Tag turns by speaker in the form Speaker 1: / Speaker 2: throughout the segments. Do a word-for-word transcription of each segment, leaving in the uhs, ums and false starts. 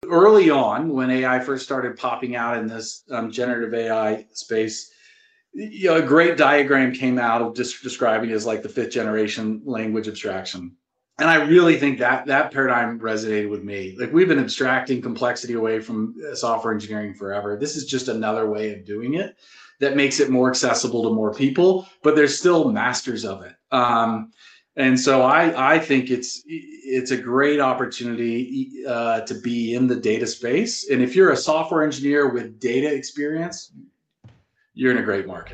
Speaker 1: early on when A I first started popping out in this um, generative A I space, you know, a great diagram came out of just describing it as like the fifth generation language abstraction. And I really think that that paradigm resonated with me. Like we've been abstracting complexity away from software engineering forever. This is just another way of doing it that makes it more accessible to more people, but there's still masters of it. Um, and so I, I think it's it's a great opportunity uh, to be in the data space. And if you're a software engineer with data experience, you're in a great market.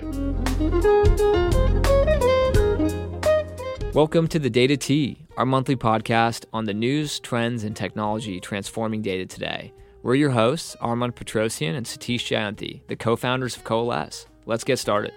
Speaker 2: Welcome to the Data Tea, our monthly podcast on the news, trends, and technology transforming data today. We're your hosts, Armand Petrosian and Satish Jayanthi, the co-founders of Coalesce. Let's get started.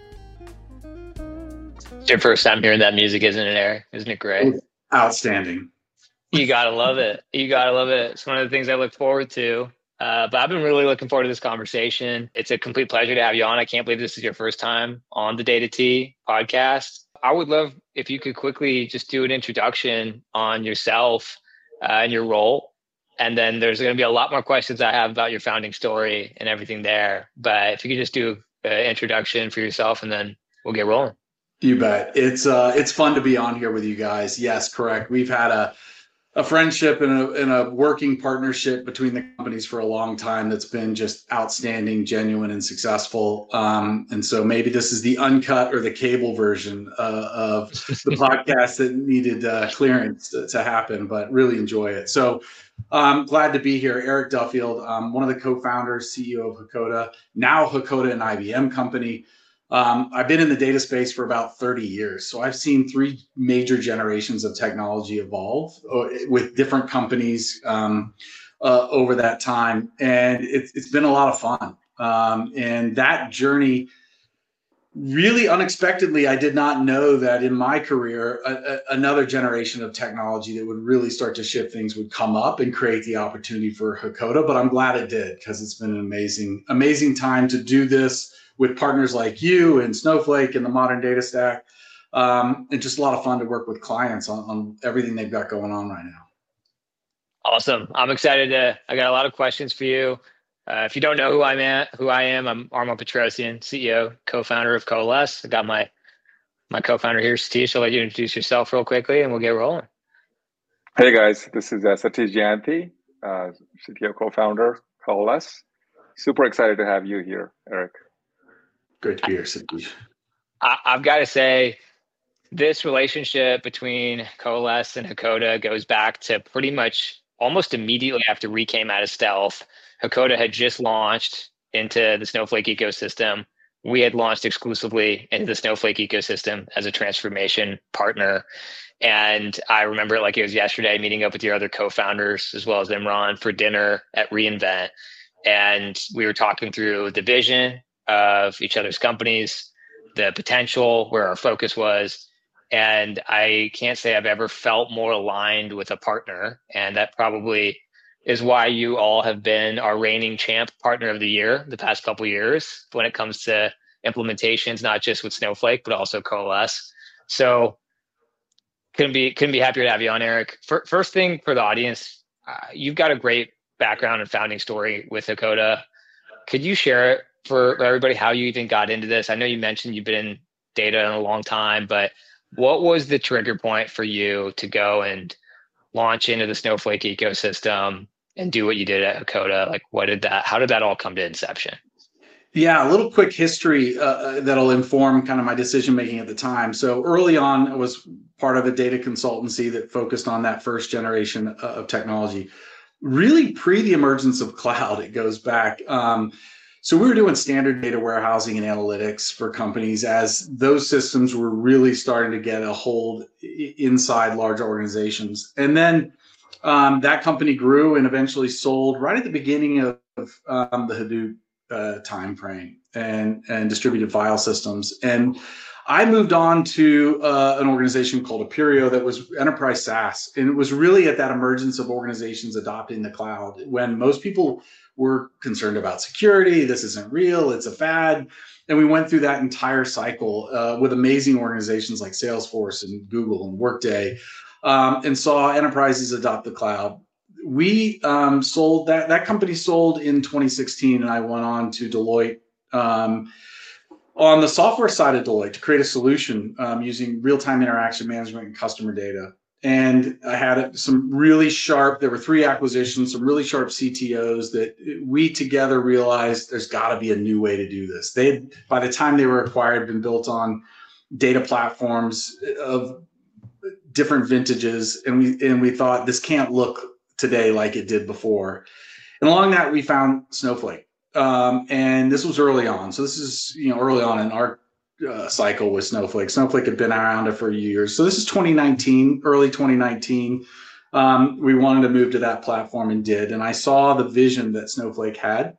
Speaker 3: It's your first time hearing that music, isn't it, Eric? Isn't it great?
Speaker 1: Outstanding.
Speaker 3: You gotta love it. You gotta love it. It's one of the things I look forward to. Uh, but I've been really looking forward to this conversation. It's a complete pleasure to have you on. I can't believe this is your first time on the Data Tea podcast. I would love if you could quickly just do an introduction on yourself uh, and your role. And then there's going to be a lot more questions I have about your founding story and everything there. But if you could just do an introduction for yourself and then we'll get rolling.
Speaker 1: You bet. It's uh, it's fun to be on here with you guys. Yes, correct. We've had a a friendship and a, and a working partnership between the companies for a long time that's been just outstanding, genuine, and successful. Um, and so maybe this is the uncut or the cable version uh, of the podcast that needed uh, clearance to, to happen, but really enjoy it. So I'm glad to be here. Eric Duffield, um, one of the co-founders, C E O of Hakoda, now Hakoda, an I B M company. Um, I've been in the data space for about thirty years. So I've seen three major generations of technology evolve uh, with different companies um, uh, over that time. And it's, it's been a lot of fun. Um, and that journey, really unexpectedly, I did not know that in my career, a, a, another generation of technology that would really start to shift things would come up and create the opportunity for Hakoda. But I'm glad it did, because it's been an amazing, amazing time to do this with partners like you and Snowflake and the modern data stack. Um, and just a lot of fun to work with clients on, on everything they've got going on right now.
Speaker 3: Awesome. I'm excited to, I got a lot of questions for you. Uh, if you don't know who I'm at, who I am, I'm Armand Petrosian, C E O, co-founder of Coalesce. I got my, my co-founder here, Satish. I'll let you introduce yourself real quickly and we'll get rolling.
Speaker 4: Hey guys, this is uh, Satish Jayanthi, uh, C T O, co-founder, Coalesce. Super excited to have you here, Eric.
Speaker 1: Great to be here, Satish.
Speaker 3: I, I've got to say, this relationship between Coalesce and Hakoda goes back to pretty much almost immediately after we came out of stealth. Hakoda had just launched into the Snowflake ecosystem. We had launched exclusively into the Snowflake ecosystem as a transformation partner. And I remember it like it was yesterday, meeting up with your other co-founders as well as Imran for dinner at reInvent. And we were talking through the vision of each other's companies, the potential, where our focus was. And I can't say I've ever felt more aligned with a partner. And that probably is why you all have been our reigning champ partner of the year the past couple of years when it comes to implementations, not just with Snowflake, but also Coalesce. So couldn't be, couldn't be happier to have you on, Eric. First thing for the audience, uh, you've got a great background and founding story with Hakoda. Could you share it for everybody how you even got into this? I know you mentioned you've been in data in a long time, but what was the trigger point for you to go and launch into the Snowflake ecosystem and do what you did at Hakoda? Like, what did that, how did that all come to inception?
Speaker 1: Yeah, a little quick history uh, that'll inform kind of my decision making at the time. So early on, I was part of a data consultancy that focused on that first generation of technology. Really pre the emergence of cloud, it goes back. Um, So we were doing standard data warehousing and analytics for companies as those systems were really starting to get a hold inside large organizations. And then um, that company grew and eventually sold right at the beginning of um, the Hadoop uh, timeframe and, and distributed file systems. And I moved on to uh, an organization called Aperio that was enterprise SaaS. And it was really at that emergence of organizations adopting the cloud when most people were concerned about security. This isn't real, it's a fad. And we went through that entire cycle uh, with amazing organizations like Salesforce and Google and Workday, um, and saw enterprises adopt the cloud. we um, sold that, that company sold in twenty sixteen, and I went on to Deloitte um, on the software side of Deloitte to create a solution um, using real-time interaction management and customer data. And I had some really sharp, there were three acquisitions, some really sharp C T Os that we together realized there's got to be a new way to do this. They, by the time they were acquired, been built on data platforms of different vintages. And we, and we thought this can't look today like it did before. And along that, we found Snowflake. Um, and this was early on. So this is, you know, early on in our Uh, cycle with Snowflake. Snowflake had been around for years. So this is twenty nineteen, early twenty nineteen. Um, we wanted to move to that platform and did. And I saw the vision that Snowflake had,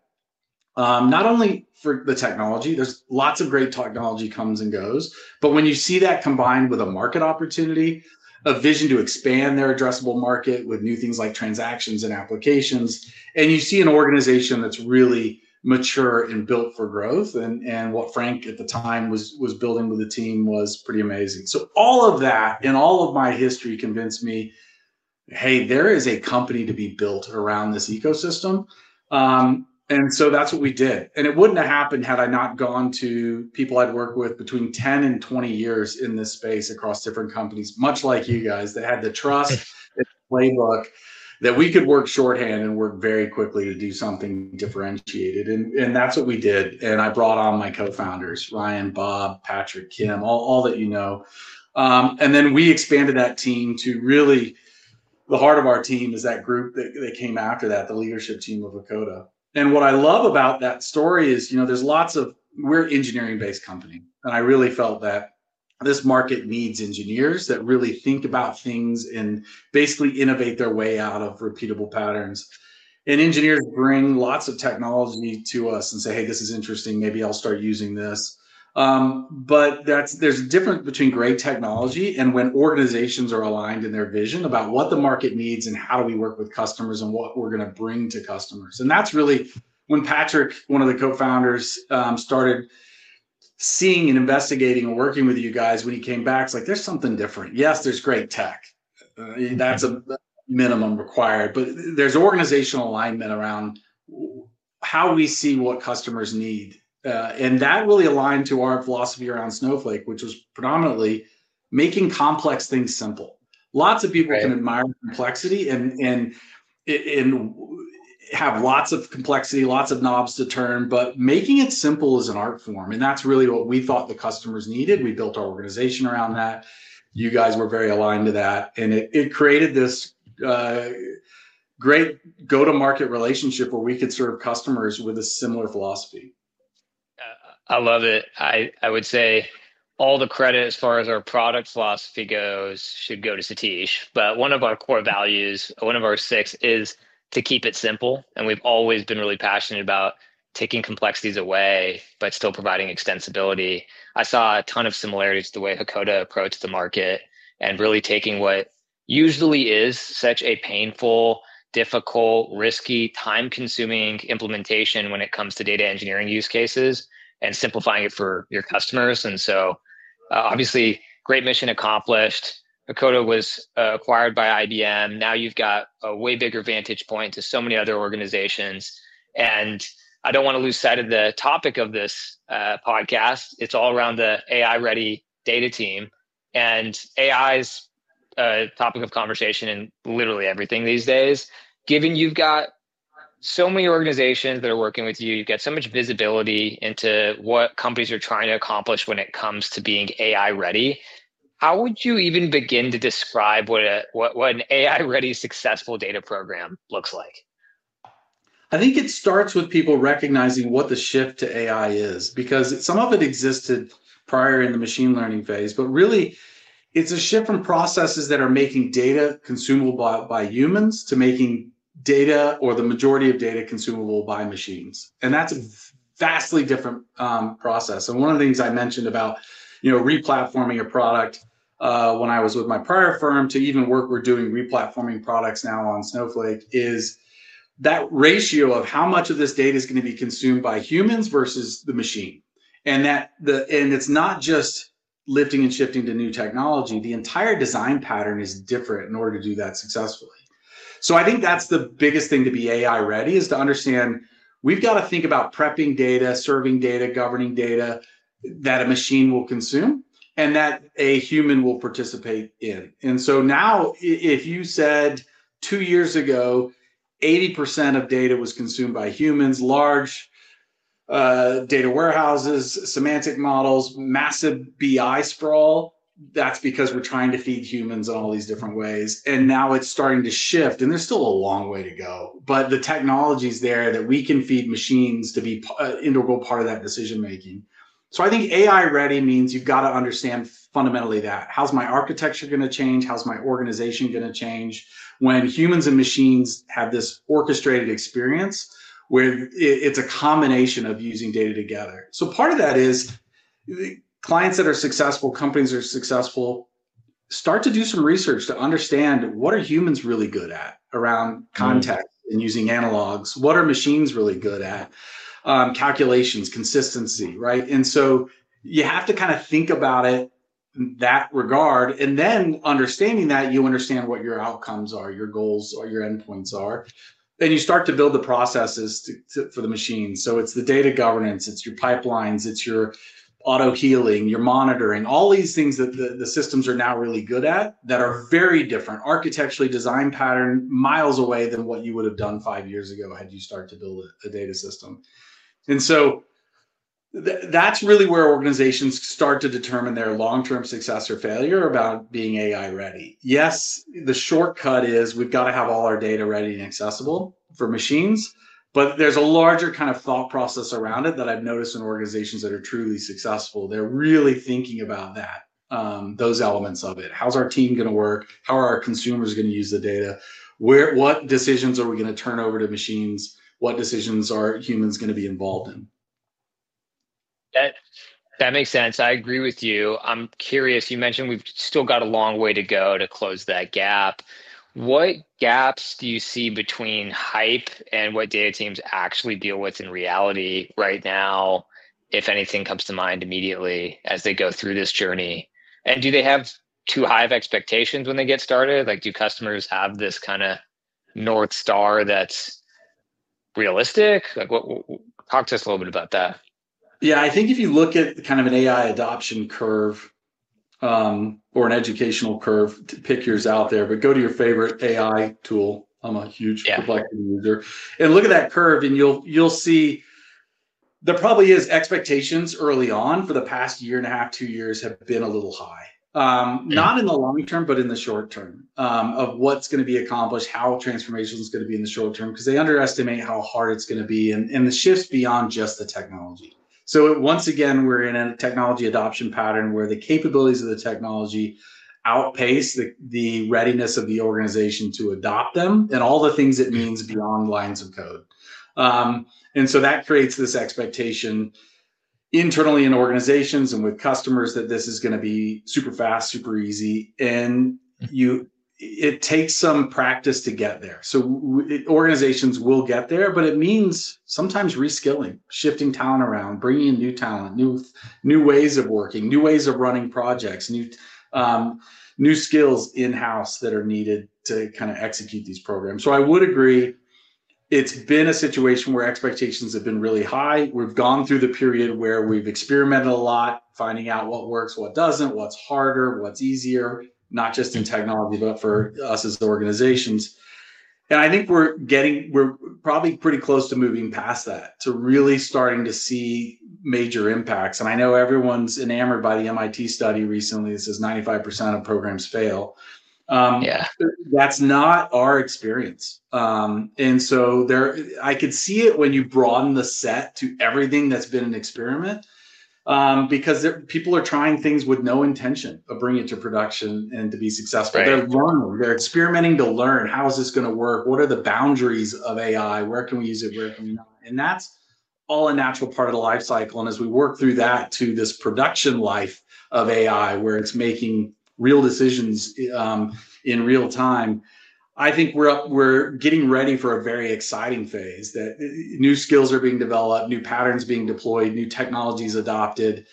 Speaker 1: um, not only for the technology, there's lots of great technology comes and goes, but when you see that combined with a market opportunity, a vision to expand their addressable market with new things like transactions and applications, and you see an organization that's really mature and built for growth, and and what Frank at the time was was building with the team was pretty amazing. So all of that and all of my history convinced me, hey, there is a company to be built around this ecosystem. Um, and so that's what we did. And it wouldn't have happened had I not gone to people I'd worked with between ten and twenty years in this space across different companies, much like you guys, that had the trust, the playbook, that we could work shorthand and work very quickly to do something differentiated. And, and that's what we did. And I brought on my co-founders, Ryan, Bob, Patrick, Kim, all, all that you know. Um, and then we expanded that team to really, the heart of our team is that group that, that came after that, the leadership team of Akoda. And what I love about that story is, you know, there's lots of, we're engineering-based company. And I really felt that this market needs engineers that really think about things and basically innovate their way out of repeatable patterns. And engineers bring lots of technology to us and say, hey, this is interesting. Maybe I'll start using this. Um, but that's there's a difference between great technology and when organizations are aligned in their vision about what the market needs and how do we work with customers and what we're going to bring to customers. And that's really when Patrick, one of the co-founders, um, started seeing and investigating and working with you guys. When he came back, it's like, there's something different. Yes, there's great tech. Uh, that's a minimum required, but there's organizational alignment around how we see what customers need. Uh, and that really aligned to our philosophy around Snowflake, which was predominantly making complex things simple. Lots of people right. can admire complexity and, and, and have lots of complexity, lots of knobs to turn, but making it simple is an art form. And that's really what we thought the customers needed. We built our organization around that. You guys were very aligned to that. And it, it created this uh, great go-to-market relationship where we could serve customers with a similar philosophy.
Speaker 3: Uh, I love it. I, I would say all the credit as far as our product philosophy goes should go to Satish. But one of our core values, one of our six is to keep it simple. And we've always been really passionate about taking complexities away, but still providing extensibility. I saw a ton of similarities to the way Akoda approached the market and really taking what usually is such a painful, difficult, risky, time-consuming implementation when it comes to data engineering use cases and simplifying it for your customers. And so uh, obviously, great mission accomplished. Akoda was uh, acquired by I B M. Now you've got a way bigger vantage point to so many other organizations. And I don't want to lose sight of the topic of this uh, podcast. It's all around the A I-ready data team. And A I is a topic of conversation in literally everything these days. Given you've got so many organizations that are working with you, you've got so much visibility into what companies are trying to accomplish when it comes to being A I-ready. How would you even begin to describe what a what, what an A I-ready successful data program looks like?
Speaker 1: I think it starts with people recognizing what the shift to A I is, because some of it existed prior in the machine learning phase, but really it's a shift from processes that are making data consumable by, by humans to making data or the majority of data consumable by machines. And that's a vastly different um, process. And one of the things I mentioned about, you know, replatforming a product uh, when I was with my prior firm to even work we're doing replatforming products now on Snowflake is that ratio of how much of this data is going to be consumed by humans versus the machine. And that the and it's not just lifting and shifting to new technology. The entire design pattern is different in order to do that successfully. So I think that's the biggest thing to be A I ready, is to understand we've got to think about prepping data, serving data, governing data that a machine will consume and that a human will participate in. And so now, if you said two years ago, eighty percent of data was consumed by humans, large uh, data warehouses, semantic models, massive B I sprawl, that's because we're trying to feed humans in all these different ways. And now it's starting to shift, and there's still a long way to go, but the technology's there that we can feed machines to be an integral part of that decision making. So I think A I ready means you've got to understand fundamentally that. How's my architecture going to change? How's my organization going to change? When humans and machines have this orchestrated experience where it's a combination of using data together. So part of that is clients that are successful, companies that are successful, start to do some research to understand what are humans really good at around context mm. and using analogs. What are machines really good at? Um, calculations, consistency, right? And so you have to kind of think about it in that regard. And then understanding that, you understand what your outcomes are, your goals or your endpoints are. And you start to build the processes to, to, for the machines. So it's the data governance, it's your pipelines, it's your auto healing, your monitoring, all these things that the, the systems are now really good at that are very different, architecturally design pattern miles away than what you would have done five years ago had you start to build a, a data system. And so th- that's really where organizations start to determine their long-term success or failure about being A I ready. Yes, the shortcut is we've got to have all our data ready and accessible for machines, but there's a larger kind of thought process around it that I've noticed in organizations that are truly successful. They're really thinking about that, um, those elements of it. How's our team going to work? How are our consumers going to use the data? Where, what decisions are we going to turn over to machines? What decisions are humans going to be involved in?
Speaker 3: That that makes sense. I agree with you. I'm curious. You mentioned we've still got a long way to go to close that gap. What gaps do you see between hype and what data teams actually deal with in reality right now, if anything comes to mind immediately as they go through this journey? And do they have too high of expectations when they get started? Like, do customers have this kind of North Star that's realistic? Like, what, what, talk to us a little bit about that.
Speaker 1: Yeah, I think if you look at kind of an A I adoption curve, um, or an educational curve, to pick yours out there, but go to your favorite A I tool. I'm a huge yeah. Perplexity user, and look at that curve, and you'll you'll see there probably is expectations early on for the past year and a half, two years have been a little high. Um, yeah. Not in the long term, but in the short term, um, of what's going to be accomplished, how transformation is going to be in the short term, because they underestimate how hard it's going to be, and, and the shifts beyond just the technology. So once again, we're in a technology adoption pattern where the capabilities of the technology outpace the, the readiness of the organization to adopt them and all the things it means beyond lines of code. Um, and so that creates this expectation internally in organizations and with customers that this is going to be super fast, super easy. And you, it takes some practice to get there. So it, organizations will get there, but it means sometimes reskilling, shifting talent around, bringing in new talent, new, new ways of working, new ways of running projects, new, um, new skills in-house that are needed to kind of execute these programs. So I would agree. It's been a situation where expectations have been really high. We've gone through the period where we've experimented a lot, finding out what works, what doesn't, what's harder, what's easier, not just in technology, but for us as organizations. And I think we're getting, we're probably pretty close to moving past that, to really starting to see major impacts. And I know everyone's enamored by the M I T study recently that says ninety-five percent of programs fail. Um, yeah, that's not our experience. Um, and so there, I could see it when you broaden the set to everything that's been an experiment. Um, because people are trying things with no intention of bringing it to production and to be successful. Right. They're learning, they're experimenting to learn. How is this going to work? What are the boundaries of A I? Where can we use it? Where can we not? And that's all a natural part of the life cycle. And as we work through that to this production life of A I, where it's making real decisions um, in real time, I think we're up, we're getting ready for a very exciting phase, that new skills are being developed, new patterns being deployed, new technologies adopted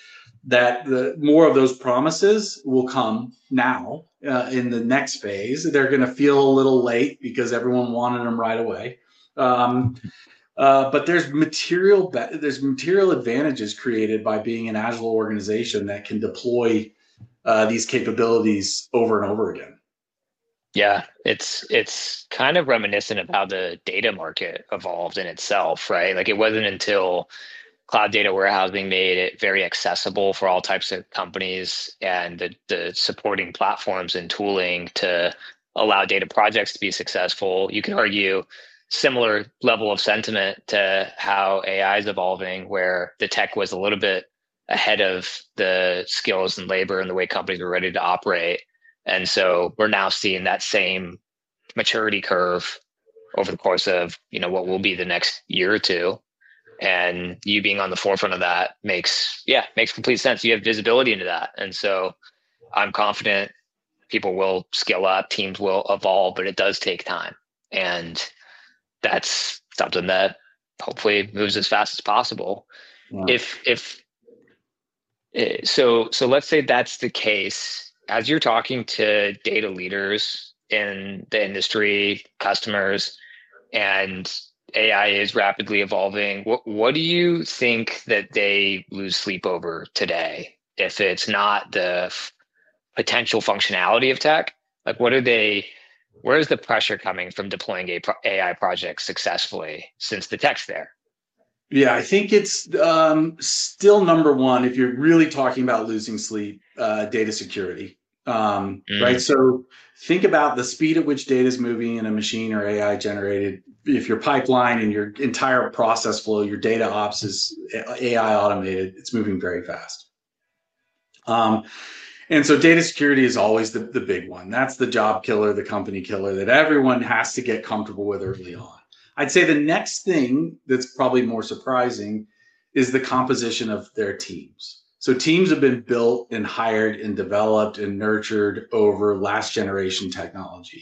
Speaker 1: that the more of those promises will come now uh, in the next phase. They're going to feel a little late because everyone wanted them right away. Um, uh, but there's material be- there's material advantages created by being an agile organization that can deploy uh, these capabilities over and over again.
Speaker 3: Yeah, it's it's kind of reminiscent of how the data market evolved in itself, right? Like it wasn't until cloud data warehousing made it very accessible for all types of companies and the, the supporting platforms and tooling to allow data projects to be successful. You could argue similar level of sentiment to how A I is evolving, where the tech was a little bit ahead of the skills and labor and the way companies were ready to operate. And so we're now seeing that same maturity curve over the course of, you know, what will be the next year or two. And you being on the forefront of that makes, yeah, makes complete sense. You have visibility into that. And so I'm confident people will scale up, teams will evolve, but it does take time. And that's something that hopefully moves as fast as possible. Yeah. If, if, so, so let's say that's the case. As you're talking to data leaders in the industry, customers, and A I is rapidly evolving, what what do you think that they lose sleep over today? If it's not the f- potential functionality of tech, like what are they, where is the pressure coming from deploying a pro- A I projects successfully since the tech's there?
Speaker 1: Yeah, I think it's um, still number one if you're really talking about losing sleep, uh, data security, um, mm. right? So think about the speed at which data is moving in a machine or A I generated. If your pipeline and your entire process flow, your data ops is A I automated, it's moving very fast. Um, and so data security is always the, the big one. That's the job killer, the company killer that everyone has to get comfortable with early on. I'd say the next thing that's probably more surprising is the composition of their teams. So teams have been built and hired and developed and nurtured over last generation technology.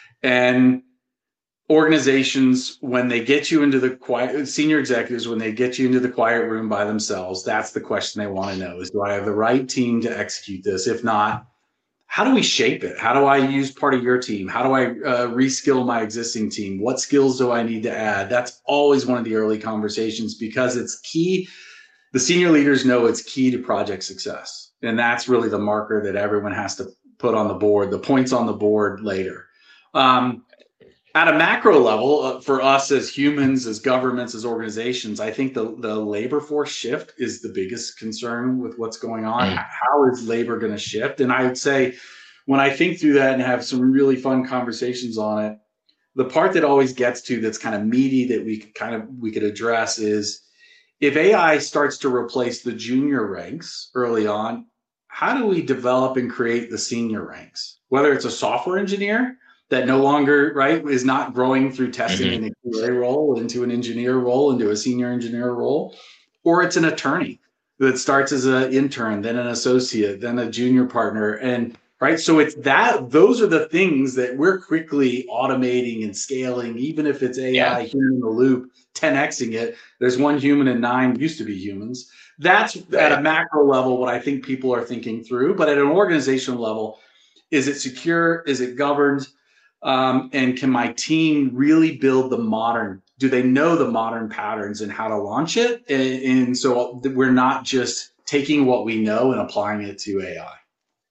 Speaker 1: And organizations, when they get you into the quiet, senior executives, when they get you into the quiet room by themselves, that's the question they want to know is, do I have the right team to execute this? If not, how do we shape it? How do I use part of your team? How do I uh, reskill my existing team? What skills do I need to add? That's always one of the early conversations because it's key. The senior leaders know it's key to project success. And that's really the marker that everyone has to put on the board, the points on the board later. Um, at a macro level, uh, for us as humans, as governments, as organizations, I think the, the labor force shift is the biggest concern with what's going on. Mm. How is labor going to shift? And I would say, when I think through that and have some really fun conversations on it, the part that always gets to that's kind of meaty that we could kind of we could address is if A I starts to replace the junior ranks early on, how do we develop and create the senior ranks? Whether it's a software engineer that no longer, right, is not growing through testing mm-hmm. in a Q A role into an engineer role, into a senior engineer role, or it's an attorney that starts as an intern, then an associate, then a junior partner. And right, so it's that, those are the things that we're quickly automating and scaling, even if it's A I, yeah. human in the loop, ten Xing it. There's one human and nine used to be humans. That's right. At a macro level what I think people are thinking through. But at an organizational level, is it secure? Is it governed? Um, and can my team really build the modern, do they know the modern patterns and how to launch it? And, and so we're not just taking what we know and applying it to A I.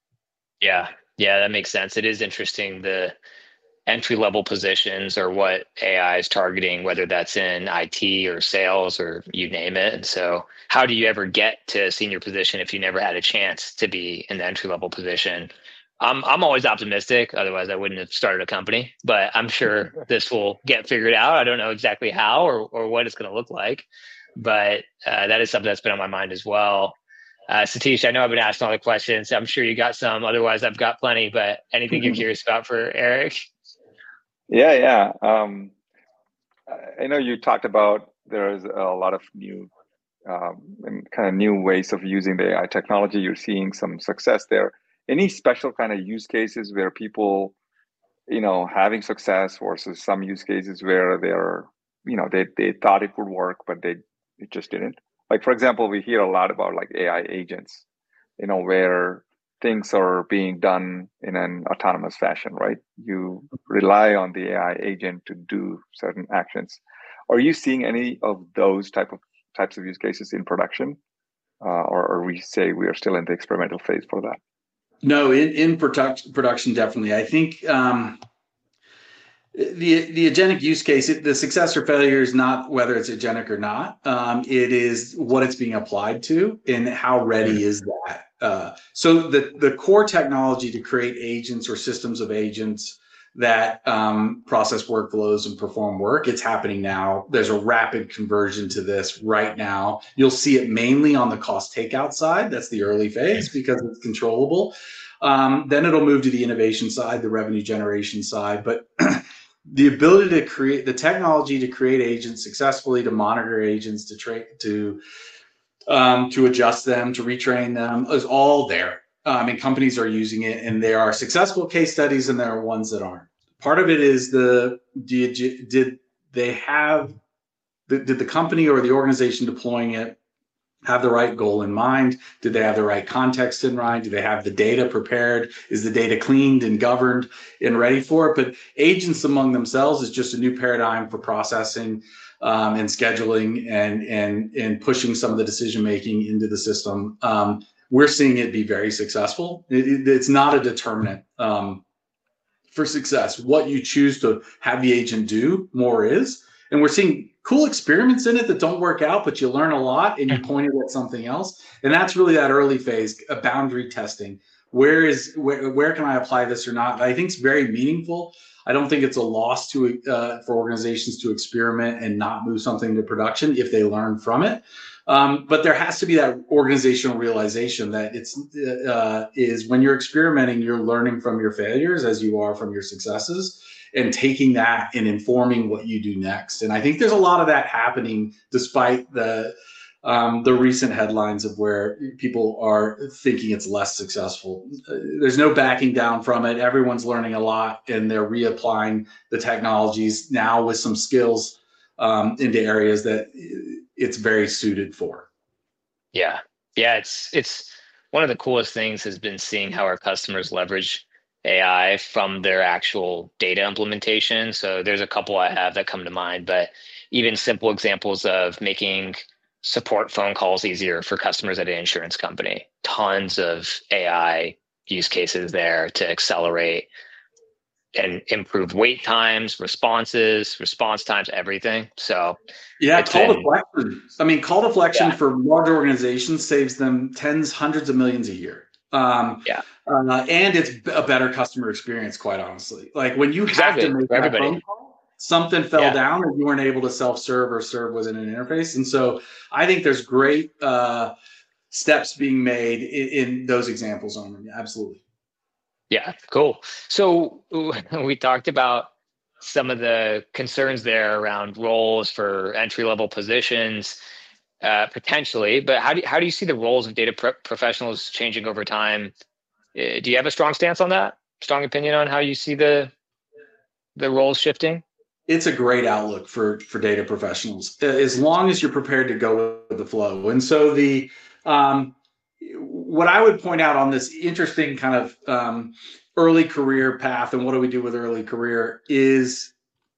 Speaker 3: Yeah, yeah, that makes sense. It is interesting. The entry level positions are what A I is targeting, whether that's in I T or sales or you name it. And so how do you ever get to a senior position if you never had a chance to be in the entry level position? I'm I'm always optimistic. Otherwise, I wouldn't have started a company. But I'm sure this will get figured out. I don't know exactly how or or what it's going to look like, but uh, that is something that's been on my mind as well. Uh, Satish, I know I've been asking all the questions. I'm sure you got some. Otherwise, I've got plenty. But anything you're curious about for Eric?
Speaker 4: Yeah, yeah. Um, I know you talked about there's a lot of new um, and kind of new ways of using the A I technology. You're seeing some success there. Any special kind of use cases where people, you know, having success versus some use cases where they're, you know, they, they thought it would work, but they it just didn't? Like, for example, we hear a lot about like A I agents you know, where things are being done in an autonomous fashion, right? You rely on the A I agent to do certain actions. Are you seeing any of those type of types of use cases in production, uh, or, or we say we are still in the experimental phase for that?
Speaker 1: No, in in production, production definitely. I think um, the the agentic use case, it, the success or failure is not whether it's agentic or not. Um, it is what it's being applied to and how ready is that. Uh, so the the core technology to create agents or systems of agents that um, process workflows and perform work, it's happening now. There's a rapid conversion to this right now. You'll see it mainly on the cost takeout side. That's the early phase because it's controllable. Um, then it'll move to the innovation side, the revenue generation side. But the ability to create the technology to create agents successfully, to monitor agents, to train, to um, to adjust them, to retrain them is all there. Um, and companies are using it, and there are successful case studies, and there are ones that aren't. Part of it is the did did they have did the company or the organization deploying it have the right goal in mind? Did they have the right context in mind? Do they have the data prepared? Is the data cleaned and governed and ready for it? But agents among themselves is just a new paradigm for processing um, and scheduling and and and pushing some of the decision making into the system. Um, we're seeing it be very successful. It, it, it's not a determinant um, for success. What you choose to have the agent do more is, and we're seeing cool experiments in it that don't work out, but you learn a lot and you point it at something else. And that's really that early phase, a boundary testing. Where is where, where can I apply this or not? I think it's very meaningful. I don't think it's a loss to uh, for organizations to experiment and not move something to production if they learn from it. Um, but there has to be that organizational realization that it's uh, is when you're experimenting, you're learning from your failures as you are from your successes, and taking that and informing what you do next. And I think there's a lot of that happening despite the um, the recent headlines of where people are thinking it's less successful. Uh, there's no backing down from it. Everyone's learning a lot, and they're reapplying the technologies now with some skills um, into areas that it's very suited for.
Speaker 3: Yeah. Yeah. It's, it's one of the coolest things has been seeing how our customers leverage A I from their actual data implementation. So there's a couple I have that come to mind, but even simple examples of making support phone calls easier for customers at an insurance company. Tons of A I use cases there to accelerate and improve wait times, responses, response times, everything. So
Speaker 1: yeah, call
Speaker 3: been,
Speaker 1: deflection. I mean, call deflection
Speaker 3: yeah.
Speaker 1: for large organizations saves them tens, hundreds of millions a year. Um,
Speaker 3: yeah.
Speaker 1: Uh, and it's a better customer experience, quite honestly. Like when you
Speaker 3: exactly.
Speaker 1: have to make
Speaker 3: for
Speaker 1: that
Speaker 3: everybody.
Speaker 1: phone call, something fell
Speaker 3: yeah.
Speaker 1: down and you weren't able to self-serve or serve within an interface. And so I think there's great uh, steps being made in, in those examples. On absolutely.
Speaker 3: Yeah, cool. So we talked about some of the concerns there around roles for entry-level positions, uh, potentially. But how do you, how do you see the roles of data pro- professionals changing over time? Uh, do you have a strong stance on that? Strong opinion on how you see the the roles shifting?
Speaker 1: It's a great outlook for for data professionals, as long as you're prepared to go with the flow. And so the um, what I would point out on this interesting kind of um, early career path, and what do we do with early career, is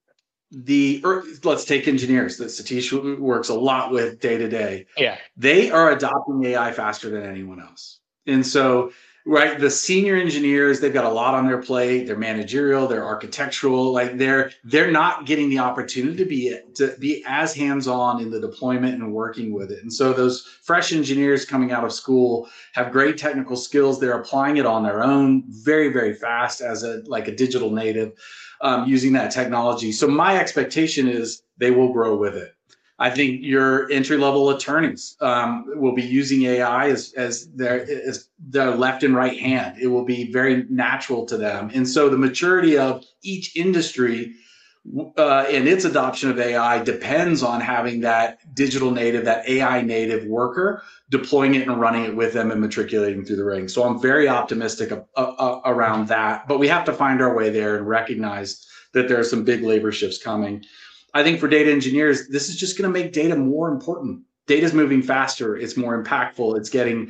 Speaker 1: the let's take engineers that Satish works a lot with day to day.
Speaker 3: Yeah,
Speaker 1: they are adopting A I faster than anyone else, and so. Right, the senior engineers, they've got a lot on their plate. They're managerial, they're architectural, like they're they're not getting the opportunity to be to be as hands-on in the deployment and working with it. And so those fresh engineers coming out of school have great technical skills. They're applying it on their own very, very fast as a like a digital native, um, using that technology. So my expectation is they will grow with it. I think your entry-level attorneys um, will be using A I as as their as their left and right hand. It will be very natural to them, and so the maturity of each industry uh, and its adoption of A I depends on having that digital native, that A I native worker deploying it and running it with them and matriculating through the ranks. So I'm very optimistic uh, uh, around that, but we have to find our way there and recognize that there are some big labor shifts coming. I think for data engineers, this is just going to make data more important. Data is moving faster. It's more impactful. It's getting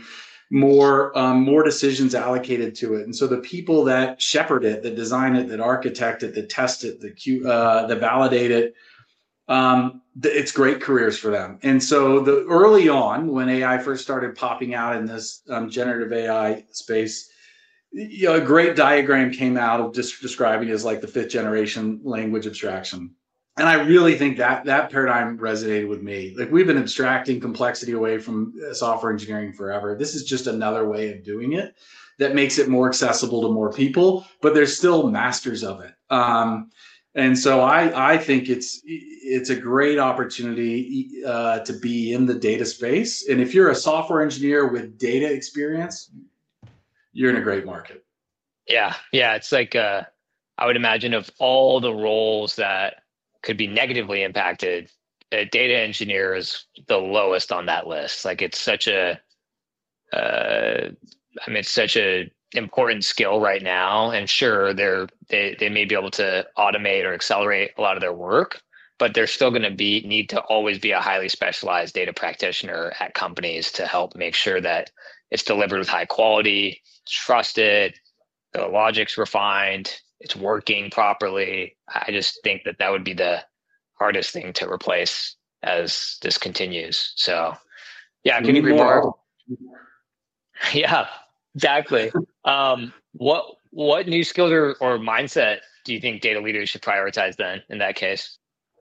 Speaker 1: more um, more decisions allocated to it. And so the people that shepherd it, that design it, that architect it, that test it, that Q, uh, that validate it, um, it's great careers for them. And so the early on, when A I first started popping out in this um, generative A I space, you know, a great diagram came out of just describing it as like the fifth generation language abstraction. And I really think that that paradigm resonated with me. Like, we've been abstracting complexity away from software engineering forever. This is just another way of doing it that makes it more accessible to more people, but there's still masters of it. Um, and so I, I think it's it's a great opportunity uh, to be in the data space. And if you're a software engineer with data experience, you're in a great market.
Speaker 3: Yeah, yeah. It's like uh, I would imagine, of all the roles that could be negatively impacted, a data engineer is the lowest on that list. Like, it's such a, uh, I mean, it's such a important skill right now. And sure, they're they they may be able to automate or accelerate a lot of their work, but they're still going to be need to always be a highly specialized data practitioner at companies to help make sure that it's delivered with high quality, trusted, the logic's refined, it's working properly. I just think that that would be the hardest thing to replace as this continues. So yeah, I can agree more. Yeah, exactly. um, what what new skills or, or mindset do you think data leaders should prioritize then in that case?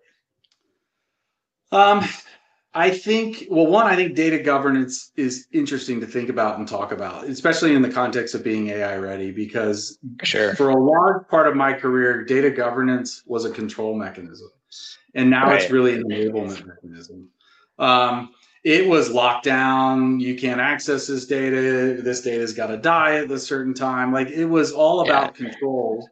Speaker 1: Um, I think, well, one, I think data governance is interesting to think about and talk about, especially in the context of being A I ready, because
Speaker 3: Sure.
Speaker 1: for a large part of my career, data governance was a control mechanism. And now
Speaker 3: Right.
Speaker 1: it's really an enablement mechanism. Um, it was locked down. You can't access this data. This data's got to die at a certain time. Like, it was all about
Speaker 3: Yeah.
Speaker 1: control,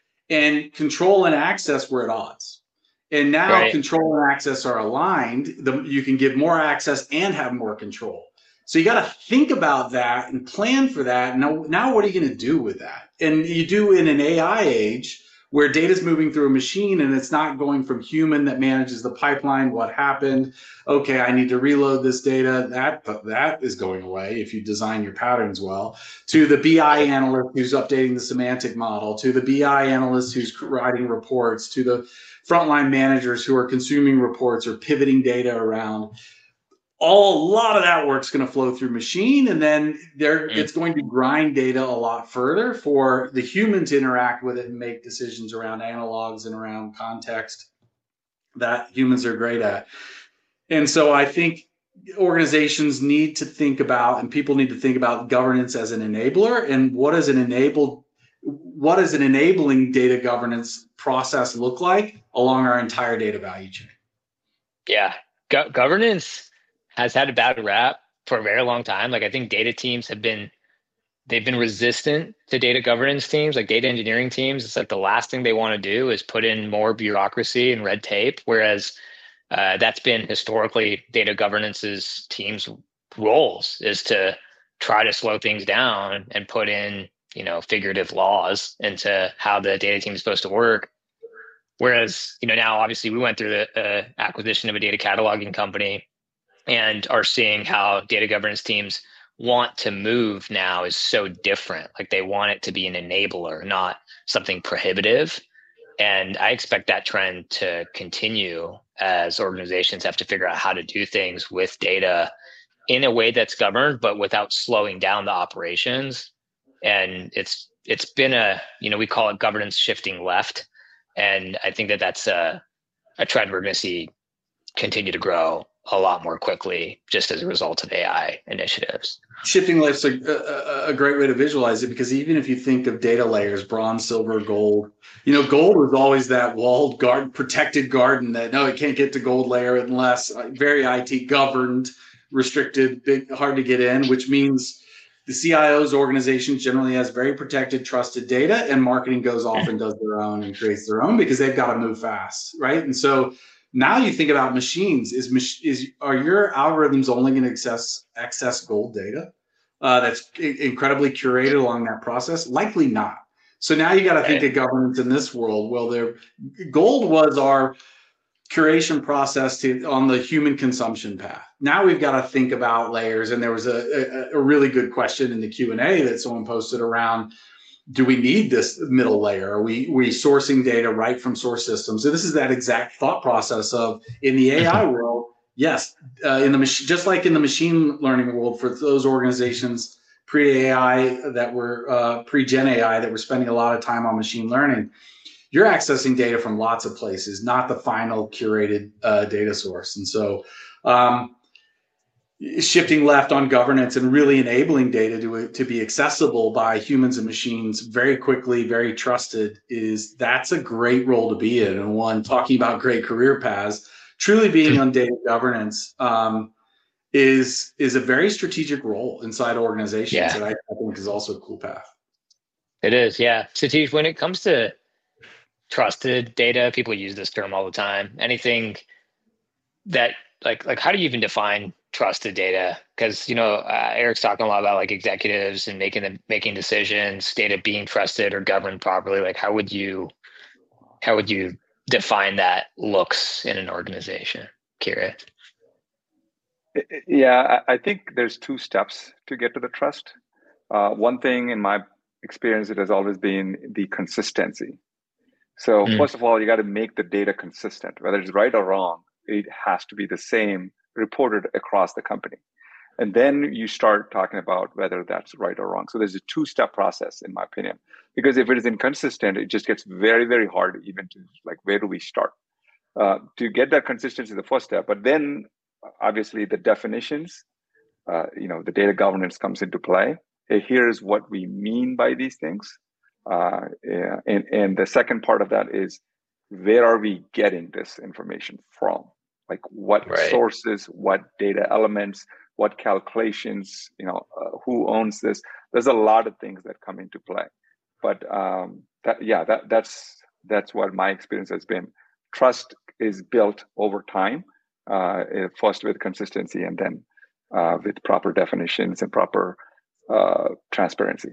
Speaker 1: and control and access were at odds. And now
Speaker 3: Right.
Speaker 1: control and access are aligned. The, you can give more access and have more control. So you got to think about that and plan for that. Now, now what are you going to do with that? And you do in an A I age where data is moving through a machine and it's not going from human that manages the pipeline. What happened? Okay, I need to reload this data. That that is going away if you design your patterns well. To the B I analyst who's updating the semantic model, to the B I analyst who's writing reports, to the frontline managers who are consuming reports or pivoting data around. All a lot of that work's going to flow through machine, and then there it's going to grind data a lot further for the human to interact with it and make decisions around analogs and around context that humans are great at. And so I think organizations need to think about, and people need to think about, governance as an enabler, and what is an enabled what does an enabling data governance process look like along our entire data value chain?
Speaker 3: Yeah, Go- governance has had a bad rap for a very long time. Like, I think data teams have been, they've been resistant to data governance teams, like data engineering teams. It's like the last thing they want to do is put in more bureaucracy and red tape. Whereas uh, that's been historically data governance's teams' roles, is to try to slow things down and put in, you know, figurative laws into how the data team is supposed to work. Whereas, you know, now obviously we went through the uh, acquisition of a data cataloging company, and are seeing how data governance teams want to move now is so different. Like, they want it to be an enabler, not something prohibitive. And I expect that trend to continue as organizations have to figure out how to do things with data in a way that's governed, but without slowing down the operations. And it's it's been a, you know, we call it governance shifting left. And I think that that's a, a trend we're going to see continue to grow a lot more quickly just as a result of A I initiatives.
Speaker 1: Shifting left's a, a, a great way to visualize it, because even if you think of data layers, bronze, silver, gold, you know, gold was always that walled garden, protected garden that, no, it can't get to gold layer unless very I T governed, restricted, big, hard to get in, which means the C I O's organization generally has very protected, trusted data, and marketing goes off and does their own and creates their own because they've got to move fast, right? And so now you think about machines. Is is are your algorithms only going to access access gold data uh, that's incredibly curated along that process? Likely not. So now you got to think of governance in this world. Well, there, gold was our curation process to on the human consumption path. Now we've got to think about layers. And there was a, a, a really good question in the Q and A that someone posted around, do we need this middle layer? Are we, we sourcing data right from source systems? So this is that exact thought process of in the A I world, yes, uh, in the mach- just like in the machine learning world for those organizations pre-A I that were uh, pre-Gen A I that were spending a lot of time on machine learning, you're accessing data from lots of places, not the final curated uh, data source. And so um, shifting left on governance and really enabling data to, to be accessible by humans and machines very quickly, very trusted, is that's a great role to be in. And one, talking about great career paths, truly being on data governance um, is, is a very strategic role inside organizations
Speaker 3: Yeah.
Speaker 1: that I, I think is also a cool path.
Speaker 3: It is, yeah. Satish, when it comes to trusted data, people use this term all the time. Anything that like like how do you even define trusted data? Because you know uh, Eric's talking a lot about like executives and making them making decisions, data being trusted or governed properly. Like how would you how would you define that looks in an organization? Curious.
Speaker 4: Yeah, I think there's two steps to get to the trust. Uh, one thing in my experience, it has always been the consistency. So mm. first of all, you got to make the data consistent, whether it's right or wrong. It has to be the same reported across the company. And then you start talking about whether that's right or wrong. So there's a two-step process, in my opinion, because if it is inconsistent, it just gets very, very hard even to like, where do we start? Uh, to get that consistency is the first step, but then obviously the definitions, uh, you know, the data governance comes into play. Here's what we mean by these things. Uh, yeah, and, and the second part of that is, where are we getting this information from? Like what right. sources, what data elements, what calculations, you know, uh, who owns this? There's a lot of things that come into play. But um, that, yeah, that, that's that's what my experience has been. Trust is built over time, uh, first with consistency and then uh, with proper definitions and proper uh, transparency.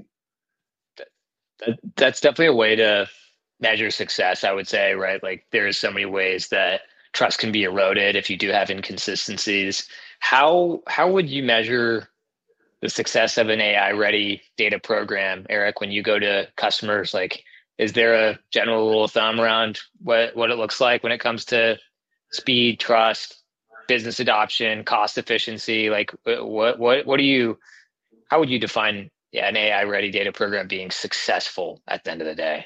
Speaker 3: That, that's definitely a way to measure success, I would say, right? Like there's so many ways that trust can be eroded if you do have inconsistencies. How how would you measure the success of an A I ready data program, Eric, when you go to customers? Like, is there a general rule of thumb around what, what it looks like when it comes to speed, trust, business adoption, cost efficiency? Like what what what do you how would you define yeah, an A I ready data program being successful at the end of the day?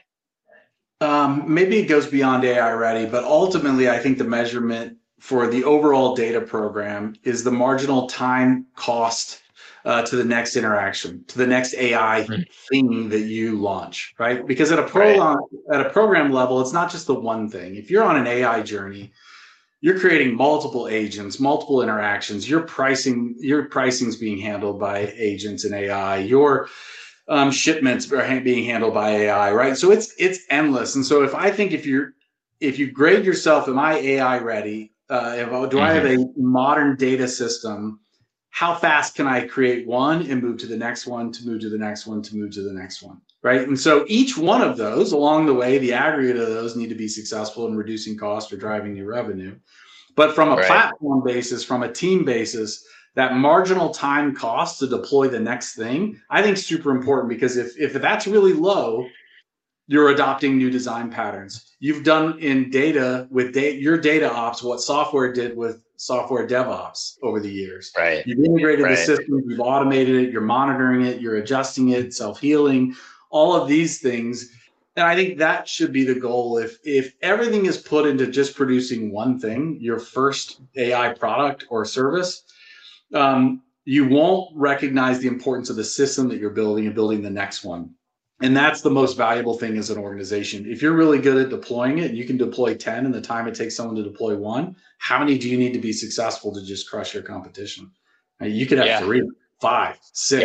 Speaker 1: Um, maybe it goes beyond A I ready, but ultimately I think the measurement for the overall data program is the marginal time cost uh, to the next interaction, to the next A I mm-hmm. thing that you launch, right? Because at a pro right. at a program level, it's not just the one thing. If you're on an A I journey, you're creating multiple agents, multiple interactions. Your pricing, your pricing is being handled by agents and A I. Your um, shipments are being handled by A I, right? So it's it's endless. And so if I think if you're if you grade yourself, am I A I ready? Uh, if, do mm-hmm. I have a modern data system? How fast can I create one and move to the next one, to move to the next one, to move to the next one, right? And so each one of those along the way, the aggregate of those need to be successful in reducing cost or driving new revenue. But from a right. platform basis, from a team basis, that marginal time cost to deploy the next thing, I think is super important, because if, if that's really low, you're adopting new design patterns. You've done in data with data, your data ops, what software did with software DevOps over the years.
Speaker 3: Right.
Speaker 1: You've integrated
Speaker 3: right.
Speaker 1: the system, you've automated it, you're monitoring it, you're adjusting it, self-healing, all of these things. And I think that should be the goal. If if everything is put into just producing one thing, your first A I product or service, um, you won't recognize the importance of the system that you're building and building the next one. And that's the most valuable thing as an organization. If you're really good at deploying it, and you can deploy ten in the time it takes someone to deploy one, how many do you need to be successful to just crush your competition? You could have yeah. three, five, six.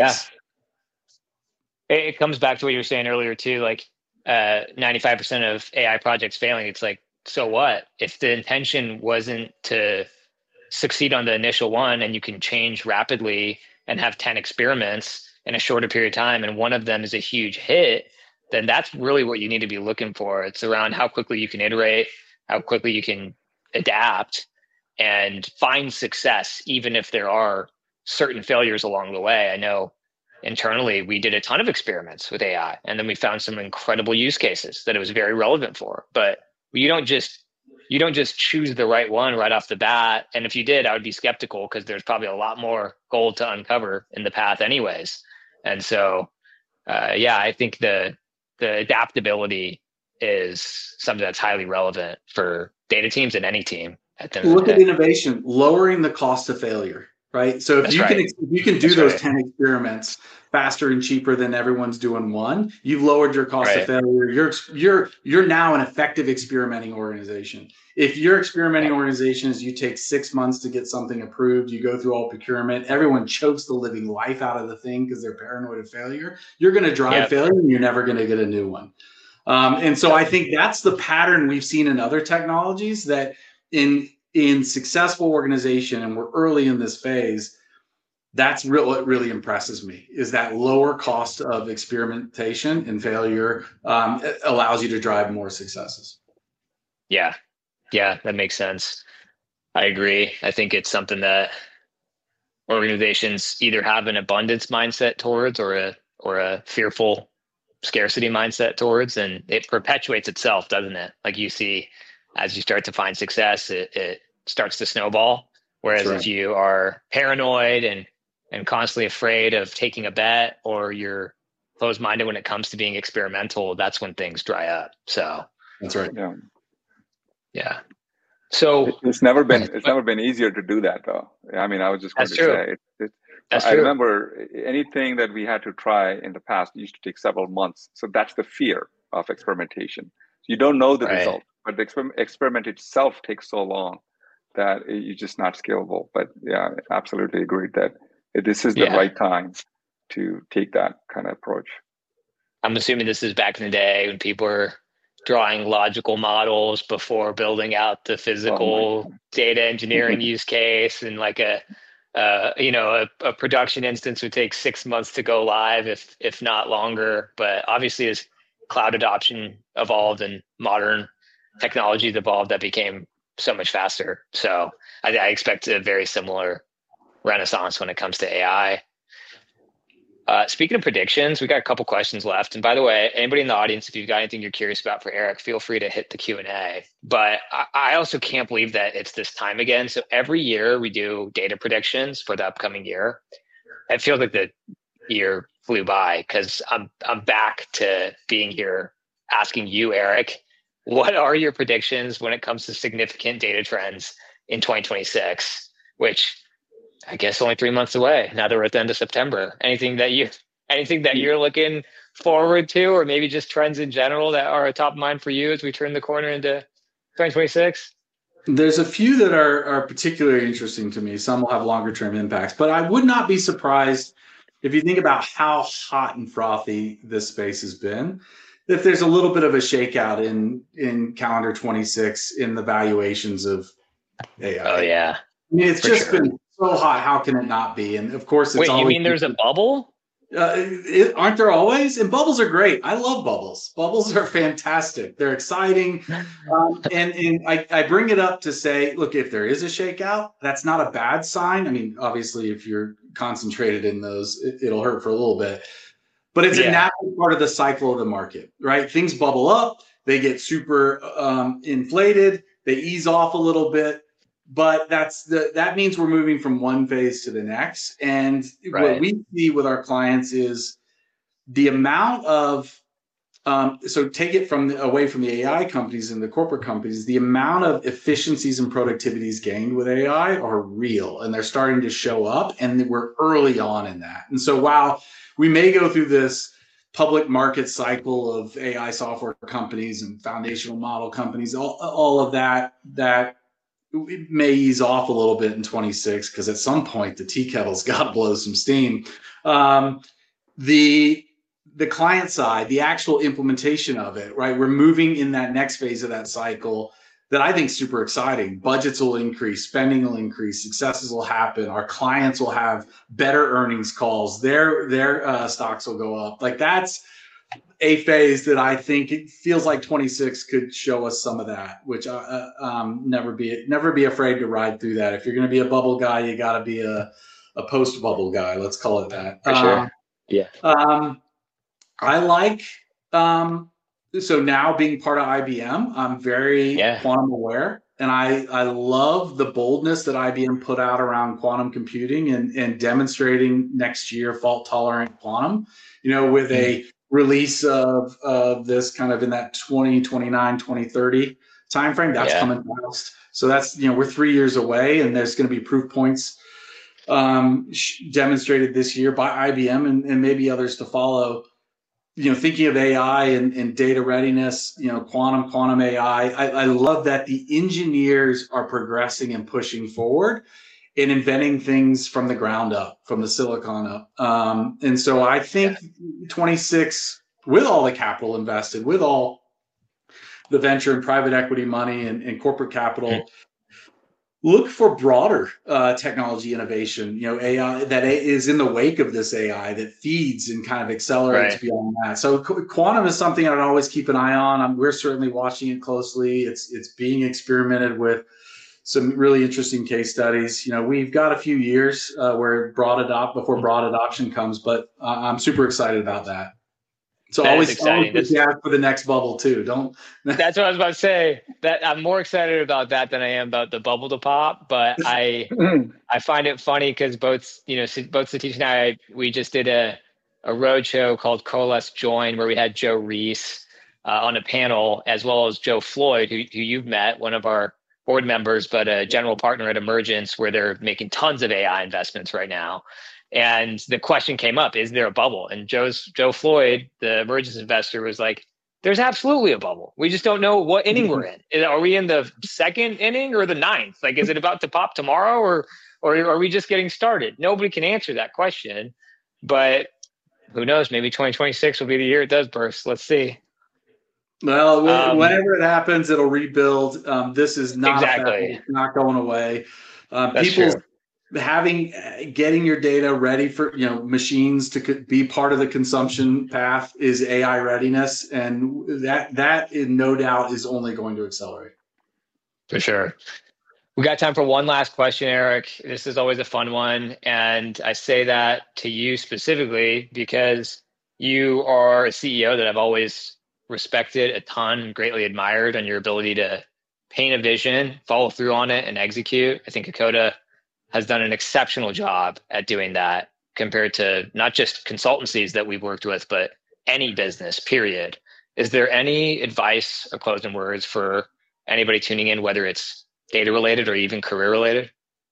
Speaker 3: Yeah. It comes back to what you were saying earlier too, like uh, ninety-five percent of A I projects failing. It's like, so what? If the intention wasn't to succeed on the initial one, and you can change rapidly and have ten experiments in a shorter period of time, and one of them is a huge hit, then that's really what you need to be looking for. It's around how quickly you can iterate, how quickly you can adapt and find success, even if there are certain failures along the way. I know internally we did a ton of experiments with A I, and then we found some incredible use cases that it was very relevant for. But you don't just you don't just choose the right one right off the bat. And if you did, I would be skeptical, because there's probably a lot more gold to uncover in the path anyways. And so, uh, yeah, I think the the adaptability is something that's highly relevant for data teams and any team. At the end
Speaker 1: Look
Speaker 3: of the
Speaker 1: at
Speaker 3: day.
Speaker 1: innovation, lowering the cost of failure, right? So if
Speaker 3: That's
Speaker 1: you
Speaker 3: right.
Speaker 1: can if you can do
Speaker 3: That's
Speaker 1: those
Speaker 3: right.
Speaker 1: ten experiments faster and cheaper than everyone's doing one, you've lowered your cost
Speaker 3: Right.
Speaker 1: of failure. You're you're you're now an effective experimenting organization. If your experimenting
Speaker 3: Yeah.
Speaker 1: organization is you take six months to get something approved, you go through all procurement, everyone chokes the living life out of the thing because they're paranoid of failure, you're going to drive
Speaker 3: Yep.
Speaker 1: failure and you're never going to get a new one. Um, and so I think that's the pattern we've seen in other technologies, that in in successful organization, and we're early in this phase, that's real, what really impresses me is that lower cost of experimentation and failure um, allows you to drive more successes.
Speaker 3: Yeah. Yeah, that makes sense. I agree. I think it's something that organizations either have an abundance mindset towards, or a or a fearful scarcity mindset towards, and it perpetuates itself, doesn't it? Like you see, as you start to find success, it, it starts to snowball. Whereas
Speaker 1: That's right.
Speaker 3: if you are paranoid and and constantly afraid of taking a bet, or you're closed-minded when it comes to being experimental, that's when things dry up. So
Speaker 1: That's right.
Speaker 4: Yeah.
Speaker 3: yeah. So
Speaker 4: It- It's never been it's never been easier to do that, though. I mean, I was just going
Speaker 3: That's
Speaker 4: to
Speaker 3: true.
Speaker 4: say, it, it,
Speaker 3: That's
Speaker 4: I
Speaker 3: true.
Speaker 4: remember anything that we had to try in the past used to take several months. So that's the fear of experimentation. You don't know the
Speaker 3: Right.
Speaker 4: result, but the exper- experiment itself takes so long that it- it's just not scalable. But yeah, I absolutely agreed that this is the
Speaker 3: Yeah.
Speaker 4: right time to take that kind of approach.
Speaker 3: I'm assuming this is back in the day when people were drawing logical models before building out the physical
Speaker 4: Oh
Speaker 3: data engineering use case, and like a uh, you know a, a production instance would take six months to go live, if if not longer. But obviously, as cloud adoption evolved and modern technologies evolved, that became so much faster. So I, I expect a very similar renaissance when it comes to A I. Uh, speaking of predictions, we got a couple questions left. And by the way, anybody in the audience, if you've got anything you're curious about for Eric, feel free to hit the Q and A. But I, I also can't believe that it's this time again. So every year we do data predictions for the upcoming year. It feels like the year flew by, because I'm I'm back to being here asking you, Eric, what are your predictions when it comes to significant data trends in twenty twenty-six, which I guess only three months away. Now that we're at the end of September. Anything that you, anything that you're looking forward to, or maybe just trends in general that are top of mind for you as we turn the corner into twenty twenty-six?
Speaker 1: There's a few that are, are particularly interesting to me. Some will have longer term impacts, but I would not be surprised if you think about how hot and frothy this space has been, if there's a little bit of a shakeout in, in calendar twenty-six in the valuations of A I.
Speaker 3: Oh yeah.
Speaker 1: I mean, it's
Speaker 3: For
Speaker 1: just
Speaker 3: sure.
Speaker 1: been so hot. How can it not be? And of course, it's
Speaker 3: Wait, you
Speaker 1: always,
Speaker 3: mean there's a bubble?
Speaker 1: uh, it, aren't there always? And bubbles are great. I love bubbles. Bubbles are fantastic. They're exciting. Um, and and I, I bring it up to say, look, if there is a shakeout, that's not a bad sign. I mean, obviously, if you're concentrated in those, it, it'll hurt for a little bit. But it's
Speaker 3: Yeah.
Speaker 1: a natural part of the cycle of the market, right? Things bubble up. They get super um, inflated. They ease off a little bit. But that's the that means we're moving from one phase to the next. And
Speaker 3: Right.
Speaker 1: what we see with our clients is the amount of um, so take it from the, away from the A I companies and the corporate companies, the amount of efficiencies and productivities gained with A I are real, and they're starting to show up, and we're early on in that. And so while we may go through this public market cycle of A I software companies and foundational model companies, all, all of that, that it may ease off a little bit in twenty-six, because at some point the tea kettle's got to blow some steam. Um, the the client side, the actual implementation of it, right? We're moving in that next phase of that cycle that I think is super exciting. Budgets will increase, spending will increase, successes will happen. Our clients will have better earnings calls. Their their uh, stocks will go up. Like that's a phase that I think it feels like twenty-six could show us some of that, which uh, uh, um, never be never be afraid to ride through that. If you're going to be a bubble guy, you got to be a a post bubble guy. Let's call it that.
Speaker 3: For sure. Yeah.
Speaker 1: Um, I like um, so now being part of I B M, I'm very
Speaker 3: Yeah.
Speaker 1: quantum aware, and I I love the boldness that I B M put out around quantum computing and and demonstrating next year fault tolerant quantum. You know, with a release of, of this kind of in that twenty twenty-nine, twenty thirty timeframe. That's
Speaker 3: Yeah.
Speaker 1: coming fast. So that's, you know, we're three years away, and there's going to be proof points um, demonstrated this year by I B M and, and maybe others to follow. You know, thinking of A I and, and data readiness, you know, quantum, quantum A I. I, I love that the engineers are progressing and pushing forward in inventing things from the ground up, from the silicon up. Um, and so I think yeah. twenty-six, with all the capital invested, with all the venture and private equity money and, and corporate capital, mm-hmm. look for broader uh, technology innovation, you know, A I that is in the wake of this A I that feeds and kind of accelerates right. beyond that. So qu- quantum is something I'd always keep an eye on. I'm, we're certainly watching it closely. It's it's being experimented with. Some really interesting case studies. You know, we've got a few years uh, where broad adopt before broad adoption comes, but uh, I'm super excited about that. So
Speaker 3: that
Speaker 1: always, always
Speaker 3: that's,
Speaker 1: yeah, for the next bubble too. Don't.
Speaker 3: That's what I was about to say. That I'm more excited about that than I am about the bubble to pop. But I I find it funny because both you know both Satish and I we just did a a roadshow called Coalesce Join where we had Joe Reese uh, on a panel as well as Joe Floyd, who who you've met, one of our board members, but a general partner at Emergence, where they're making tons of A I investments right now. And the question came up, is there a bubble? And Joe's Joe Floyd, the Emergence investor, was like, there's absolutely a bubble. We just don't know what inning we're in. Are we in the second inning or the ninth? Like, is it about to pop tomorrow or, or are we just getting started? Nobody can answer that question, but who knows? Maybe twenty twenty-six will be the year it does burst. Let's see.
Speaker 1: Well, um, whenever it happens, it'll rebuild. Um, this is not
Speaker 3: exactly.
Speaker 1: It's not going away. Um,
Speaker 3: That's
Speaker 1: people
Speaker 3: true.
Speaker 1: having getting your data ready for you know machines to be part of the consumption path is A I readiness, and that that in no doubt is only going to accelerate.
Speaker 3: For sure. We got time for one last question, Eric. This is always a fun one, and I say that to you specifically because you are a C E O that I've always respected a ton, greatly admired on your ability to paint a vision, follow through on it, and execute. I think Hakoda has done an exceptional job at doing that compared to not just consultancies that we've worked with, but any business, period. Is there any advice or closing words for anybody tuning in, whether it's data related or even career related?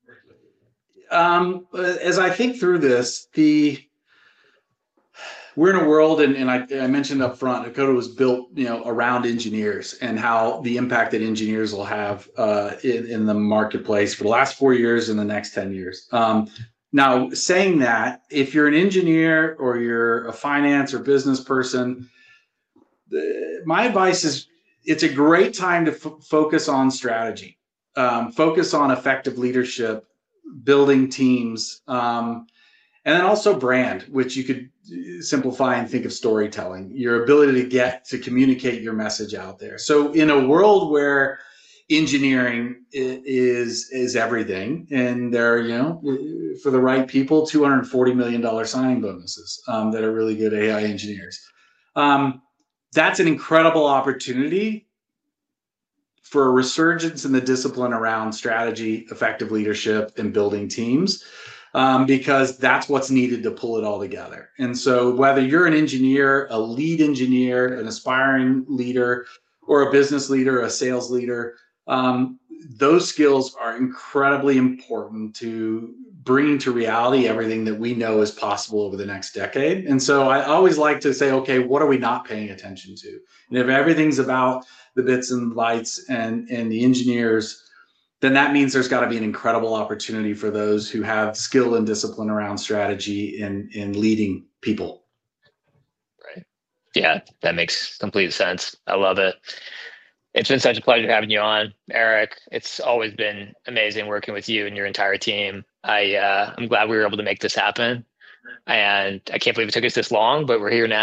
Speaker 1: Um, as I think through this, the we're in a world, and, and I, I mentioned up front, Hakoda was built, you know, around engineers and how the impact that engineers will have uh, in, in the marketplace for the last four years and the next ten years. Um, now, saying that, if you're an engineer or you're a finance or business person, the, my advice is it's a great time to f- focus on strategy, um, focus on effective leadership, building teams, um, and then also brand, which you could simplify and think of storytelling, your ability to get to communicate your message out there. So in a world where engineering is is everything, and there are, you know, for the right people, two hundred forty million dollars signing bonuses um, that are really good A I engineers. Um, that's an incredible opportunity for a resurgence in the discipline around strategy, effective leadership, and building teams. Um, because that's what's needed to pull it all together. And so whether you're an engineer, a lead engineer, an aspiring leader, or a business leader, a sales leader, um, those skills are incredibly important to bringing to reality everything that we know is possible over the next decade. And so I always like to say, okay, what are we not paying attention to? And if everything's about the bits and bytes and, and the engineers, then that means there's got to be an incredible opportunity for those who have skill and discipline around strategy and in leading people.
Speaker 3: Right. Yeah, that makes complete sense. I love it. It's been such a pleasure having you on, Eric. It's always been amazing working with you and your entire team. I, uh, I'm glad we were able to make this happen. And I can't believe it took us this long, but we're here now.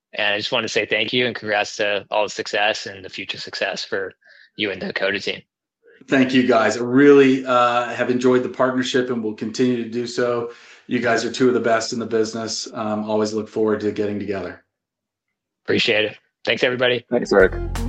Speaker 3: And I just want to say thank you and congrats to all the success and the future success for you and the Hakoda team.
Speaker 1: Thank you, guys. I really uh, have enjoyed the partnership and will continue to do so. You guys are two of the best in the business. Um, always look forward to getting together.
Speaker 3: Appreciate it. Thanks, everybody.
Speaker 4: Thanks, Eric.